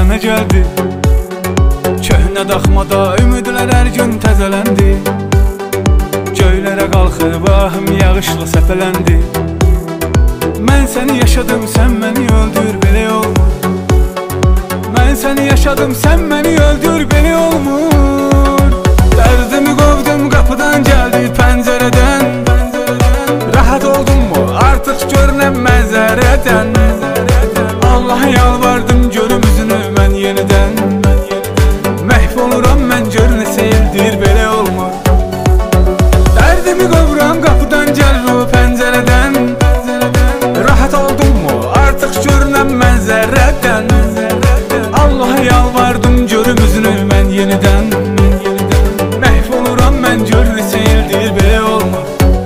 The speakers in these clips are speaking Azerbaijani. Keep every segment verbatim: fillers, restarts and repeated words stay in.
mənə gəldi. Köhnə daxmada ümidlər hər gün təzələndi. Göylərə qalxıb ahım yağışla səpələndi. Mən səni yaşadım, sən məni öldür, belə olmur. Mən səni yaşadım, sən məni öldür, belə olmur. Dərdimi qovdum, qapıdan gəldi pəncərədən. Rahat oldum mu, artıq görünəm məzərədən. Allaha yalvardım, görüm üzünü mən yenidən. Məhv oluram mən, gör nə seyirdir, belə olmur. Dərdimi qovuram, qapıdan gəlir o pəncərədən. Rahat oldum mu, artıq görünəm məzərədən. Allaha yalvardım, görüm üzünü mən yenidən. Məhv oluram mən, gör nə seyirdir, belə olmur.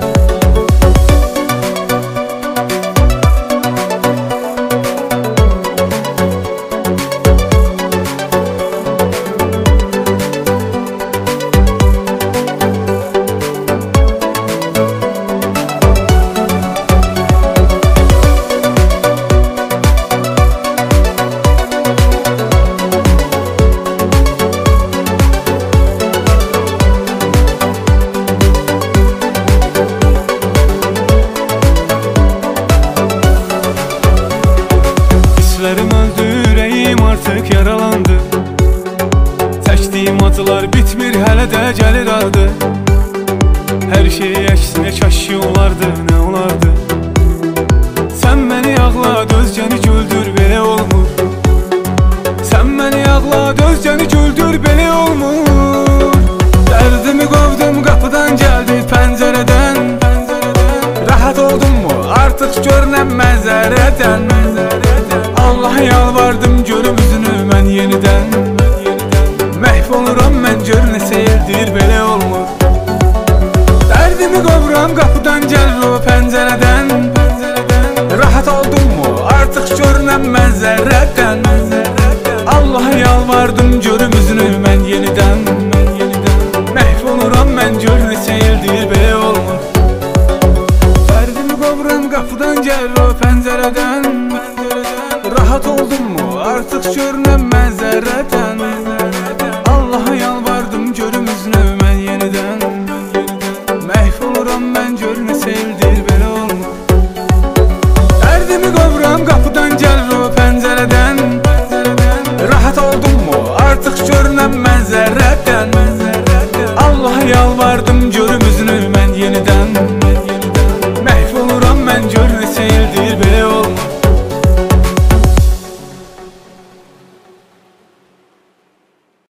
Hisslərim öldü, ürəyim artıq yaralandı. Çəkdiyim acılar bitmir, hələ də gəlir adı. Hər şey əksinə kaşki olardı, nə olardı? Sən məni ağlad, özgəni güldür, belə olmur. Sən məni ağlad, özgəni güldür, belə olmur. Dərdimi qovdum, qapıdan gəldi pəncərədən. Rahat oldum mu, artıq görünəm məzərədən. Allaha yalvardım, görüm üzünü mən yenidən. Məhv oluram mən, gör nə seyirdir, belə olmur. Dərdimi qovuram, qapıdan gəlir o pəncərədən. Rahat oldum mu, artıq görünəm məzərədən. Allaha yalvardım, görüm üzünü